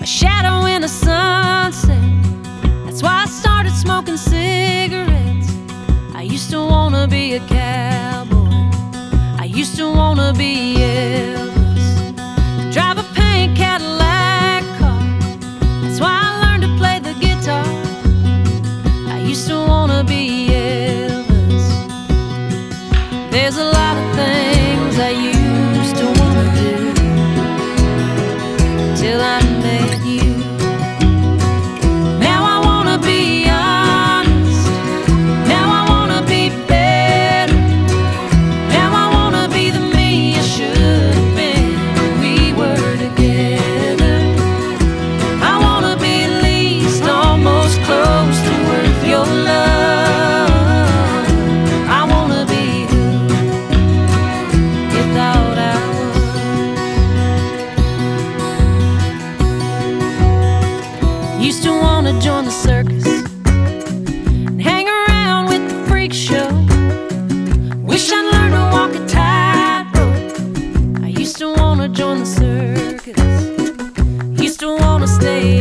shadow in the sunset. That's why I started smoking cigarettes. I used to wanna be a cowboy. I used to wanna be Elvis. Drive a pink Cadillac car. That's why I learned to play the guitar. I used to wanna be Elvis. There's a lot of things I used to wanna do till I met you. Now I wanna be honest. Now I wanna be better. Now I wanna be the me I should have been when we were together. I wanna be at least almost close to worth your love. I wanna be who you thought I was. Used to wanna join the circus and hang around with the freak show. Wish I'd learned to walk a tightrope. I used to wanna join the circus. Used to wanna stay